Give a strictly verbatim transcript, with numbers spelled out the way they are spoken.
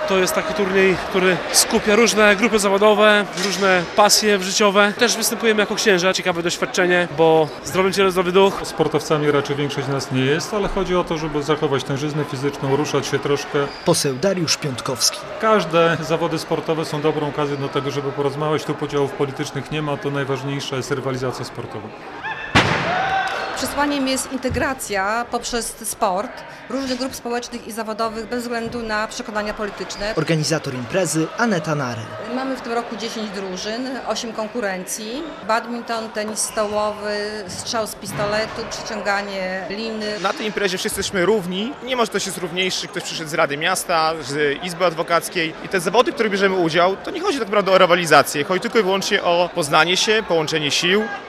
To jest taki turniej, który skupia różne grupy zawodowe, różne pasje życiowe. Też występujemy jako księża, ciekawe doświadczenie, bo zdrowy ciele, zdrowy duch. Sportowcami raczej większość z nas nie jest, ale chodzi o to, żeby zachować tężyznę fizyczną, ruszać się troszkę. Poseł Dariusz Piątkowski. Każde zawody sportowe są dobrą okazją do tego, żeby porozmawiać. Tu podziałów politycznych nie ma, to najważniejsza jest rywalizacja sportowa. Przesłaniem jest integracja poprzez sport różnych grup społecznych i zawodowych bez względu na przekonania polityczne. Organizator imprezy Aneta Narel. Mamy w tym roku dziesięć drużyn, osiem konkurencji. Badminton, tenis stołowy, strzał z pistoletu, przyciąganie liny. Na tej imprezie wszyscy jesteśmy równi. Nie może ktoś jest równiejszy, ktoś przyszedł z Rady Miasta, z Izby Adwokackiej. I te zawody, w których bierzemy udział, to nie chodzi tak naprawdę o rywalizację. Chodzi tylko i wyłącznie o poznanie się, połączenie sił,